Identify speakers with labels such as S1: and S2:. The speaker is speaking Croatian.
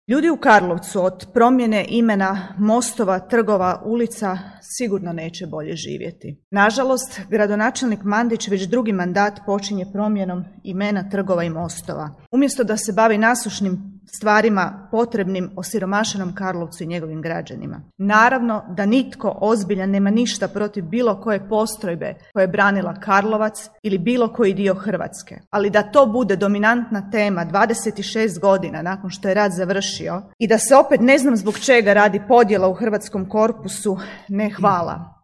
S1: Ljudi u Karlovcu od promjene imena mostova, trgova, ulica sigurno neće bolje živjeti. Nažalost, gradonačelnik Mandić već drugi mandat počinje promjenom imena trgova i mostova. Umjesto da se bavi nasušnim stvarima potrebnim osiromašenom Karlovcu i njegovim građanima. Naravno da nitko ozbiljan nema ništa protiv bilo koje postrojbe koja je branila Karlovac ili bilo koji dio Hrvatske. Ali da to bude dominantna tema 26 godina nakon što je rat završio i da se opet ne znam zbog čega radi podjela u hrvatskom korpusu, ne hvala.